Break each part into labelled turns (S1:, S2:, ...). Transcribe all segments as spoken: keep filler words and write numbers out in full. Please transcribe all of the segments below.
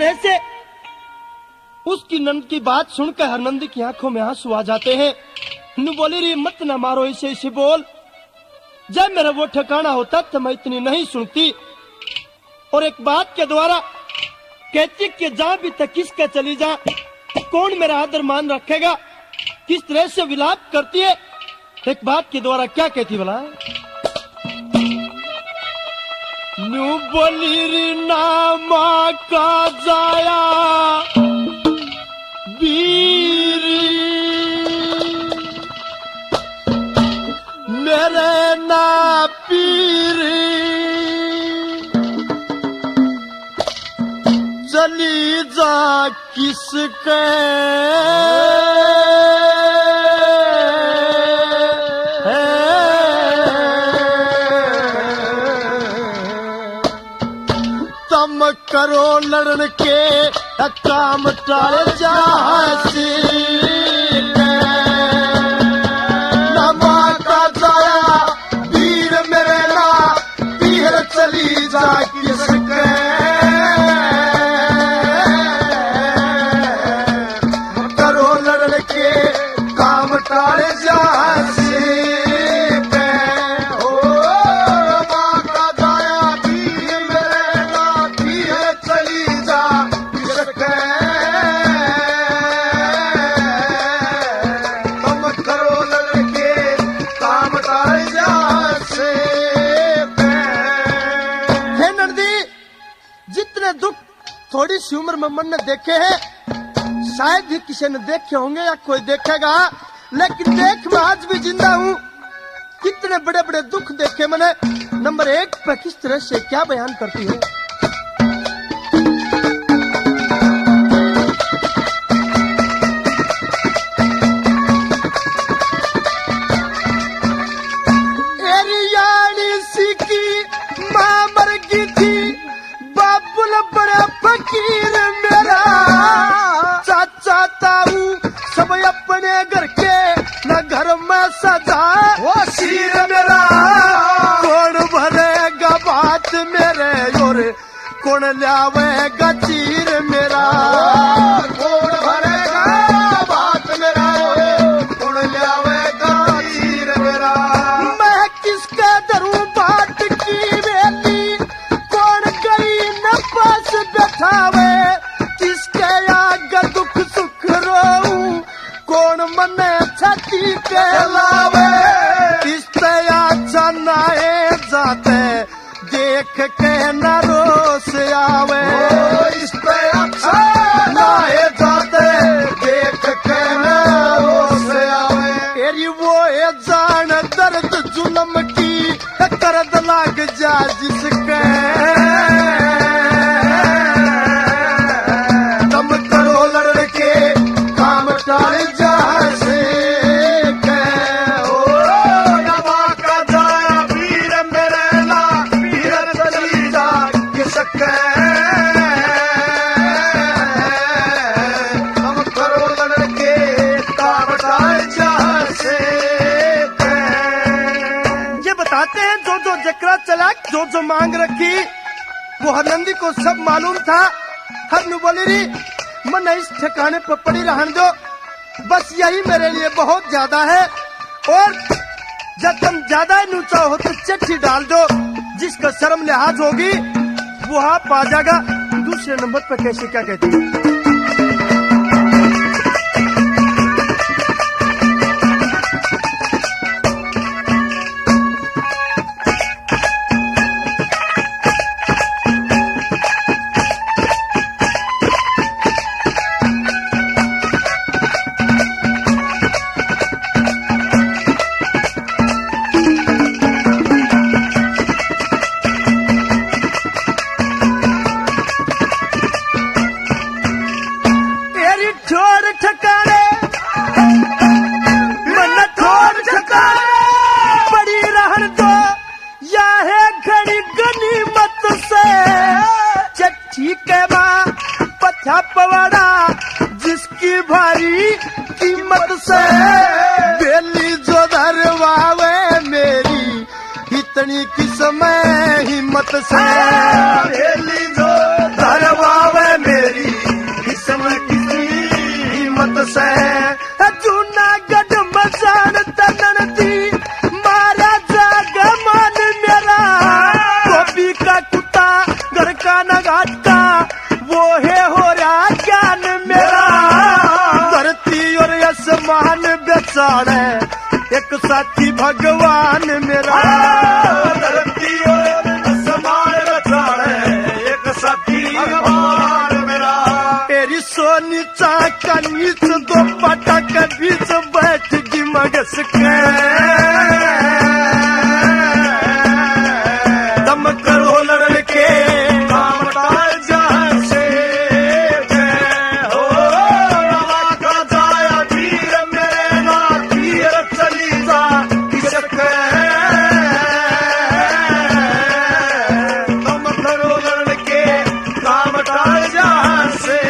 S1: तरह से उसकी नंद की बात सुनकर हरनंदी की आंखों में आंसू आ जाते हैं। नु बोली री मत ना मारो, इसे इसे बोल, जब मेरा वो ठिकाना होता तो मैं इतनी नहीं सुनती। और एक बात के द्वारा कहती कि जा भी तक किसका चली जा, कौन मेरा आदर मान रखेगा, किस तरह से विलाप करती है। एक बात के द्वारा क्या कहती भला, न्यू बोली री नामा का जाया बीरी मेरे ना पीरी चली जा किसके तम करो लड़न के काम टाले जासी नमा का जाया वीर मेरे ना पीर चली जा किसके करो लड़न के काम टाले जासी थोड़ी सी उम्र में मन ने देखे हैं, शायद ही किसी ने देखे होंगे या कोई देखेगा, लेकिन देख मैं आज भी जिंदा हूँ। कितने बड़े बड़े दुख देखे मैंने। नंबर एक पे किस तरह से क्या बयान करती हूँ। एरियानी सी की माँ मर गई थी, बाबुल बड़ा फकीर मेरा, चाचा ताऊ सब अपने घर के न घर में सजा वो शीर मेरा, कौन भरेगा बात मेरे और कौन लावेगा चीर मेरा, कौन भरेगा बात मेरा कौन लावेगा चीर मेरा, मैं किसके धरूं बात की बेटी, कौन गई न पास बैठावे, किसके आगे दुख सुख रोऊं, कौन मने छाती पे लावे, किससे अच्छा नाए जाते देख के न रोस आवे, इससे अच्छा नाए जाते देख के न रोस आवे, तेरी वो है जान दर्द जुल्म की करद लाग जा जिसके, तम करो लड़के काम टाल जा से के, ओ नमा का जाया वीर मेरे ना वीर चली जा किसके, तम करो लड़के काम टाल जा से के। ये बताते हैं जो जो जकरा चला, जो जो मांग रखी, वो हरनंदी को सब मालूम था। हर नु बोली री मन इस ठिकाने पर पड़ी रहन दो, बस यही मेरे लिए बहुत ज्यादा है, और जब तुम ज्यादा ऊंचा हो तो चिट्ठी डाल दो, जिसका शर्म लिहाज होगी वो आप आ जाएगा। दूसरे नंबर पर कैसे क्या कहती है, पवाड़ा जिसकी भारी कीमत से, बेली जो धरवावे मेरी इतनी किस्म हिम्मत से, बेली जो धरवावे मेरी का न घाट का वो है हो रहा ज्ञान मेरा। धरती और आसमान बेचारे एक साथी भगवान मेरा।
S2: धरती और आसमान बेचारे एक साथी भगवान मेरा।
S1: तेरी सोनी चाका नीच दो पटा के बीच बैठ गी मगस के। दम करो लड़के
S2: काम टाल जहां से हो रवा का जाया वीर मेरे ना तीर चली जा किसके। तुम करो लड़के काम टाल जहां से।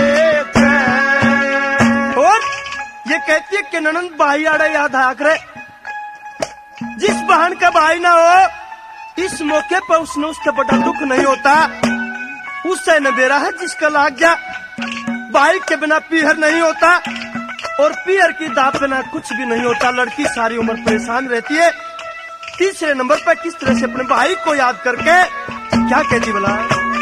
S1: और ये कहती है कि ननंद भाई आड़े याद आकर जिस बहन का भाई ना हो इस मौके पर उसने उसका बड़ा दुख नहीं होता। उससे नबेरा है जिसका लाग गया। भाई के बिना पीहर नहीं होता और पीहर की दाप बिना कुछ भी नहीं होता। लड़की सारी उम्र परेशान रहती है। तीसरे नंबर पर किस तरह से अपने भाई को याद करके क्या कहती बोला।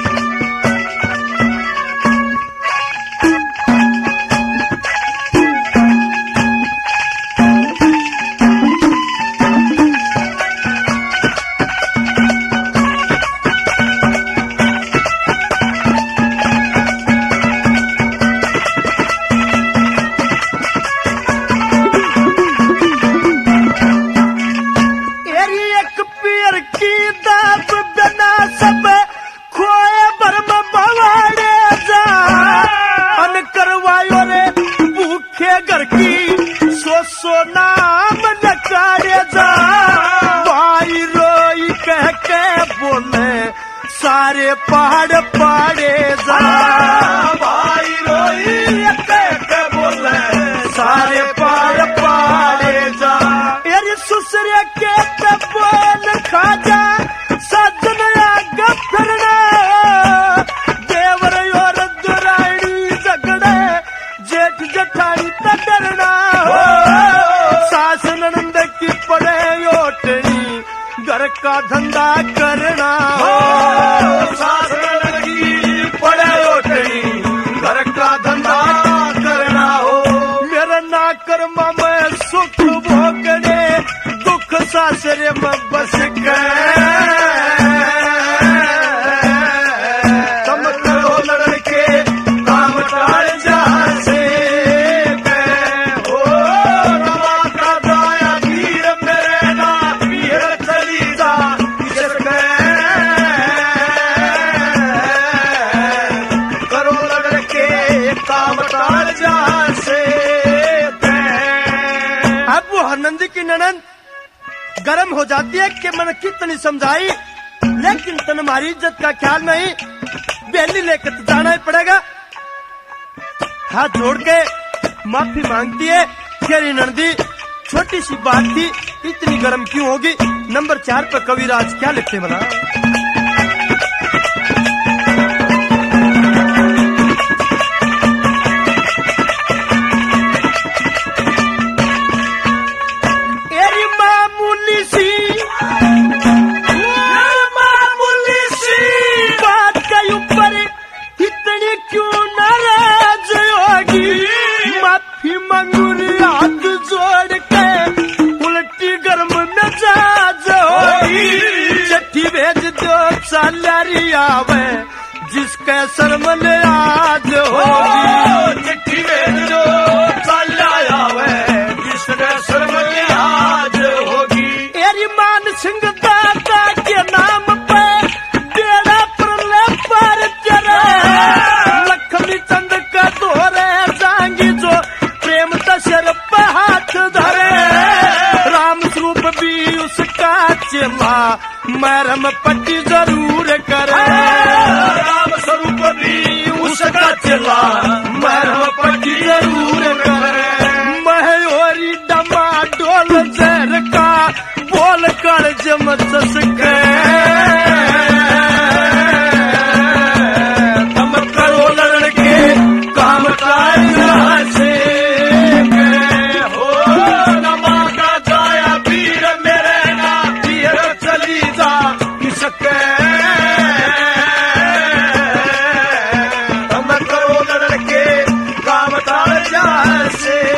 S1: सारे पहाड़ पाड़े जा।
S2: भाई रोई कह के बोले
S1: सारे पहाड़ पाड़े जा। यार सुसरे के बोल खा जा सजन आग फिरना। देवर और दुरानी झगड़े जेठ जठानी तड़ना। सास ननंद की पड़े ओटनी घर का धंधा करना।
S2: सास लड़की पड़े ओटनी घर का धंधा करना हो।
S1: मेरा ना कर्मा में सुख भोगने दुख सासरे में बस गए।
S2: तुम करो लड़के काम टाल जहां से हो रवा का जाया वीर मेरे ना पीर चली जा किसके। करो लड़के काम टाल जहां से।
S1: अब वो हरनंदी की ननंद गर्म हो जाती है कि मैंने कितनी समझाई लेकिन तन हमारी इज्जत का ख्याल नहीं। बेली लेकर तो जाना ही पड़ेगा। हाथ जोड़ के माफी मांगती है। तेरी ननदी छोटी सी बात थी इतनी गर्म क्यों होगी। नंबर चार पर कविराज क्या लिखते बना। आवे जिसके शर्मन आज होगी।
S2: चिट्ठी भेज दो चल आवे जिसके शर्मन आज होगी।
S1: एरी मान सिंह दादा के नाम पे बेड़ा प्रलय पर चले। लक्ष्मी चंद का दोरे जाएंगी जो प्रेम दशर पे हाथ धरे। राम स्वरूप भी उसका चेला मरम पट्टी जरूर करे।
S2: राम स्वरूप भी उसका चेला मरम पट्टी जरूर करे।
S1: मयूरी डमा डोल जर का बोल कर जम सके।
S2: तुम करो लड़के काम काज से हो नमा का जाया वीर मेरे ना पीर चली जा किसके। से